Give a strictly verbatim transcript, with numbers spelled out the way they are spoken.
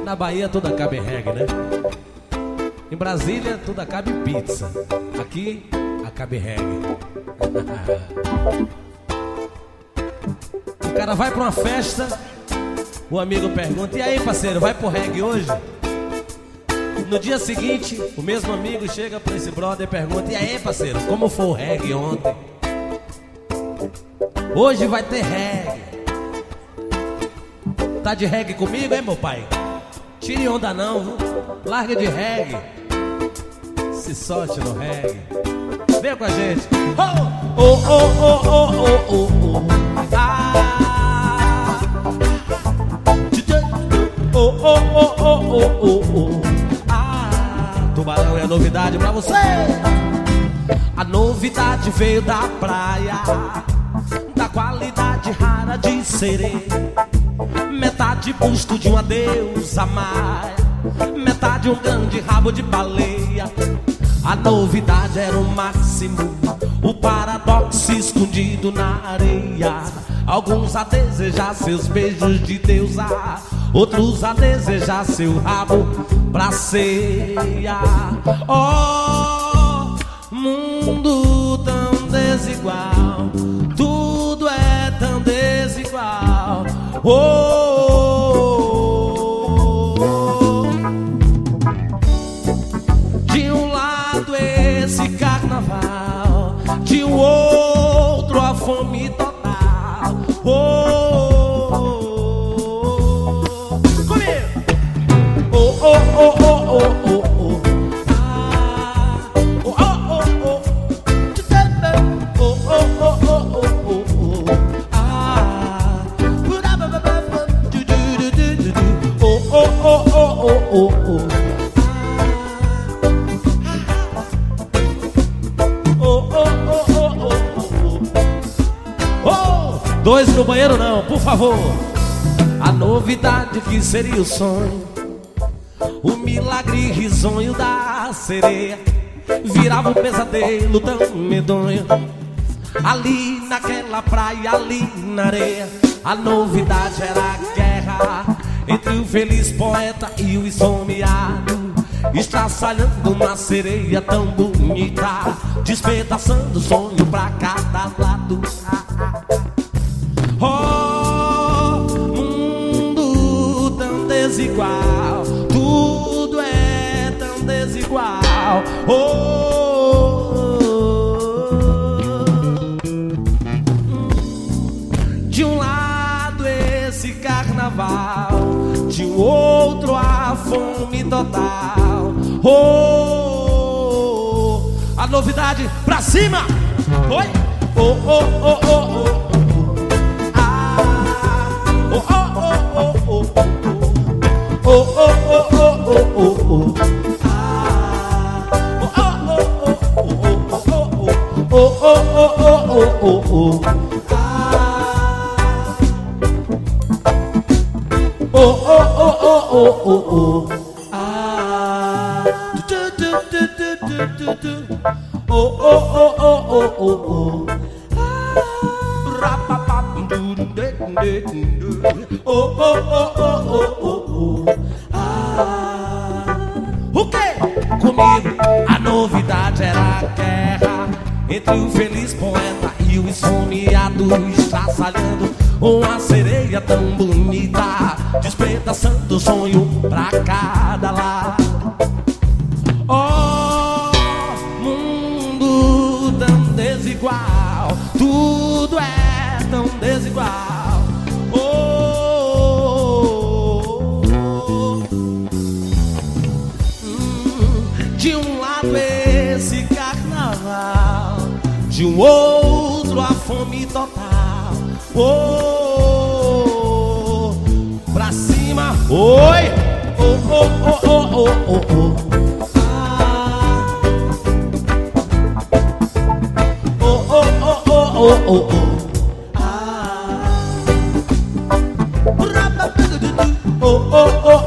na Bahia tudo acaba em reggae, né? Em Brasília tudo acaba em pizza. Aqui acaba em reggae. O cara vai pra uma festa, o amigo pergunta: e aí, parceiro, vai pro reggae hoje? No dia seguinte, o mesmo amigo chega pra esse brother e pergunta: e aí, parceiro, como foi o reggae ontem? Hoje vai ter reggae. Tá de reggae comigo, hein, meu pai? Tire onda não, viu? Larga de reggae. Se solte no reggae. Vem com a gente. Oh, oh, oh, oh, oh, oh, oh, oh. Ah. Oh, oh, oh, oh, oh, oh, oh. Ah. Tubarão é novidade pra você. A novidade veio da praia, da qualidade rara de sereia. Metade busto de uma deusa maia, metade um grande rabo de baleia. A novidade era o máximo, o paradoxo escondido na areia. Alguns a desejar seus beijos de deusa, outros a desejar seu rabo pra ceia. Oh, mundo tão desigual, tudo é tão desigual. Oh, oh, oh. De um lado esse carnaval, de um outro a fome total. Oh, oh, oh, oh. Comigo. Oh, oh, oh, oh, oh, oh, oh. Ah, oh, oh, oh, oh. Oh, oh, oh, oh, oh, oh, oh. Ah, oh, oh, oh, oh, oh, oh. Dois no banheiro não, por favor. A novidade que seria o sonho, o milagre risonho da sereia, virava um pesadelo tão medonho. Ali naquela praia, ali na areia, a novidade era a guerra entre o feliz poeta e o esfomeado, estraçalhando uma sereia tão bonita, despedaçando o sonho pra cada lado. Oh, mundo tão desigual, tudo é tão desigual. Oh, oh, oh. De um lado esse carnaval, de um outro a fome total. Oh, oh, oh. A novidade pra cima. Oi. Oh, oh, oh, oh, oh. Oh, oh, oh, oh, oh, oh. Oh, oh, oh, oh, oh, oh, oh. Ah. Oh, oh, oh, oh, oh, oh, oh. Oh, oh, oh, oh, oh, oh. Ah. Oh, oh, oh, oh, oh, oh, oh. Ah. Du, du, du, du, du, du, du. Oh, oh, oh, oh, oh, oh, oh. Oh, oh, oh, oh, oh, oh, oh. Ah. O quê? Comigo a novidade era a guerra entre o feliz poeta e o esfomeado, estraçalhando uma sereia tão bonita, despedaçando o sonho pra cada lado. Oh, mundo tão desigual, tudo é tão desigual. De um lado esse carnaval, de um outro a fome total. Oh, pra cima, oi. Oh, oh, oh, oh, oh, oh, oh. Ah. Oh, oh, oh, oh, oh, oh, oh. Ah. Oh, oh, oh.